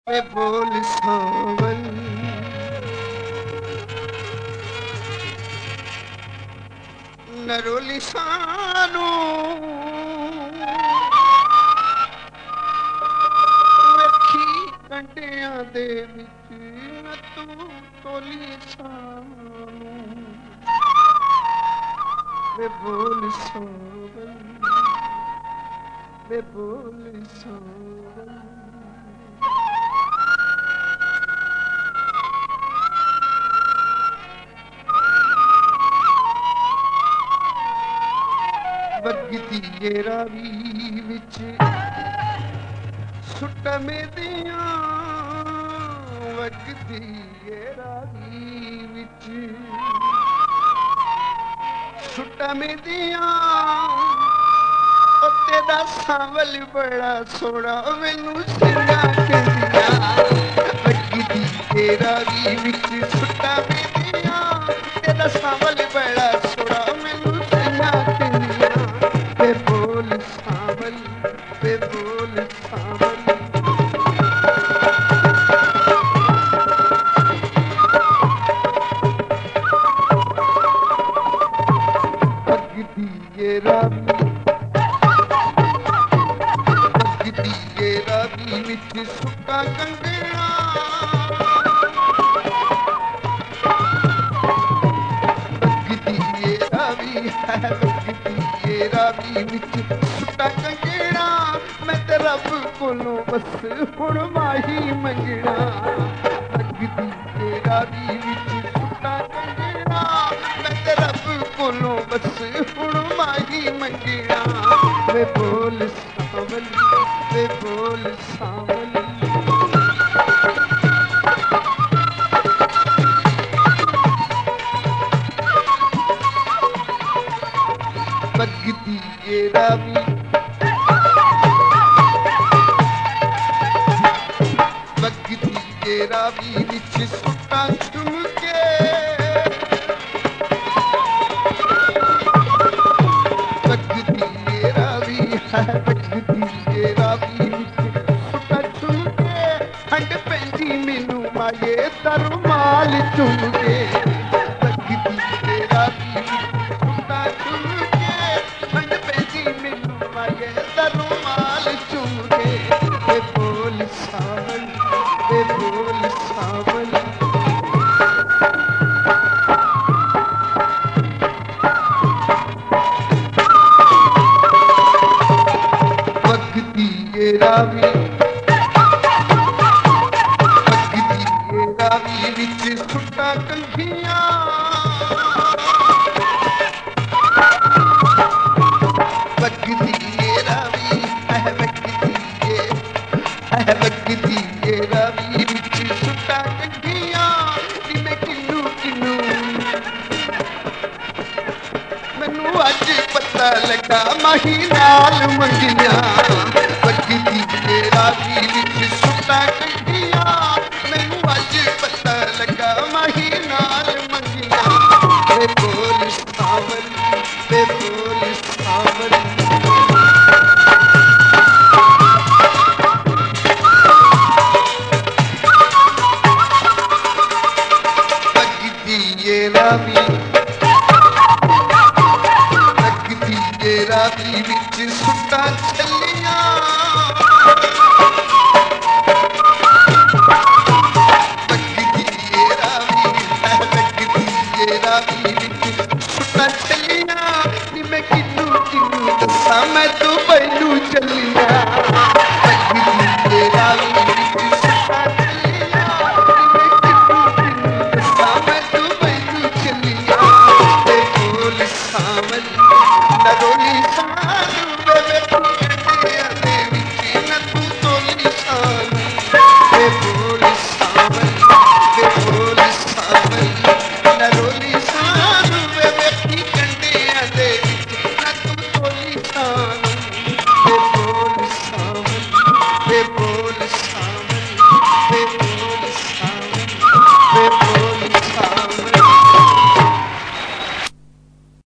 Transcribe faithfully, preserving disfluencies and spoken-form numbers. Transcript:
ਵੇ ਬੋਲ ਸਾਵਲ ਨਰੋਲੀ ਸਾਨੂੰ ਵੇਖੀ ਕੰਡਿਆਂ ਦੇ ਵਿੱਚ ਨ ਤੂੰ ਤੋਲੀ ਸਾਨੂੰ ਵੇ ਬੋਲ ਸਾਵਲ ਵੇ ਬੋਲ ਸਾਵਲ ਵਗਦੀ ਏ ਰਾਵੀ ਵਿੱਚ ਸੁੱਟਵੇਂ ਦੀਆਂ ਵਗਦੀ ਏ ਰਾਵੀ ਵਿੱਚ ਸੁੱਟਵੇਂ ਦੀਆਂ ਉੱਤੇ ਦਾ ਸਾਵਲ ਬੜਾ ਸੋਹਣਾ ਮੈਨੂੰ ਸਿੰਘਾਂ ਕਹਿੰਦੀਆਂ ਵਗਦੀ ਏ ਰਾਵੀ ਵਿੱਚ ਸੁੱਟਵੇਂ ਦੀਆਂ ਉੱਤੇ ਦਾ ਸਾਵਲ ਬੜਾ ਸੋਹਣਾ ਮੈਨੂੰ ਸਿੰਘਾਂ ਕਹਿੰਦੀਆਂ ਵੇ ਬੋਲ ਸਾਵਲ ਵੇ ਬੋਲ ਸਾਵਲ ਵਗਦੀ ਏ ਰਾਵੀ ਵਗਦੀ ਏ ਰਾਵੀ ਵਿੱਚ ਸੁੱਕਾ ਕੰਗਣਾ ਵਗਦੀ ਏ ਰਾਵੀ ਹੈ ਵਗਦੀ ਏ ਰਾਵੀ ਵਿੱਚ ਸੁੱਕਾ ਕੰਗਣਾ ਮੈਂ ਤੇ ਰੱਬ ਕੋਲੋਂ ਬਸ ਹੁਣ ਮਾਹੀ ਮੰਗਣਾ ਵਗਦੀ ਏ ਰਾਵੀ ਵਿੱਚ ਸੁੱਕਾ ਕੰਗਣਾ ਮੈਂ ਤੇ ਰੱਬ ਕੋਲੋਂ ਬਸ ਹੁਣ ਮਾਹੀ ਮੰਗਣਾ ਵੇ ਬੋਲ ਸਾਵਲ ਵੇ ਬੋਲ ਸਾਵਲ ਵਗਦੀ ਏ ਰਾਵੀ ਵਗਦੀ ਏ ਰਾਵੀ ਵਿੱਚ ਸੁੱਟਾਂ ਚੁੰਮ ਕੇ ਵਗਦੀ ਏ ਰਾਵੀ ਹੈ ਵਗਦੀ ਏ ਰਾਵੀ ਵਿੱਚ ਸੁੱਟਾਂ ਚੁੰਮ ਕੇ ਹੰਡ ਪੈਂਦੀ ਮੈਨੂੰ ਮਾਏ ਤਰਮਾਲ ਚੁੰਮ ਕੇ ਵਗਦੀ ਏ ਰਾਵੀ ਵਿੱਚ ਸੁੱਟਾਂ ਚੁੰਮ ਕੇ ਹੰਡ ਪੈਂਦੀ ਮੈਨੂੰ ਮਾਏ ਤਰਮਾਲ ਚੁੰਮ ਕੇ ਵੇ ਬੋਲ ਸਾਵਲ ਵੇ ਬੋਲ ਸਾਵਲ ਵਗਦੀ ਏ ਰਾਵੀ ਵਗਦੀ ਏ ਰਾਵੀ ਵਿੱਚ ਸੁੱਟਾਂ ਕੰਘੀਆਂ ਵਗਦੀ ਏ ਰਾਵੀ ਹੈ ਵਗਦੀ ਏ ਹੈ ਵਗਦੀ ਏ ਰਾਵੀ ਵਿੱਚ ਸੁੱਟਾਂ ਕੰਘੀਆਂ ਨੀ ਮੈਂ ਕਿੰਨੂ ਕਿੰਨੂ ਮੈਨੂੰ ਅੱਜ ਪਤਾ ਲੱਗਾ ਮਾਹੀ ਨਾਲ ਮੰਗੀਆਂ ਵਗਦੀ ਏ ਰਾਵੀ ਵਿੱਚ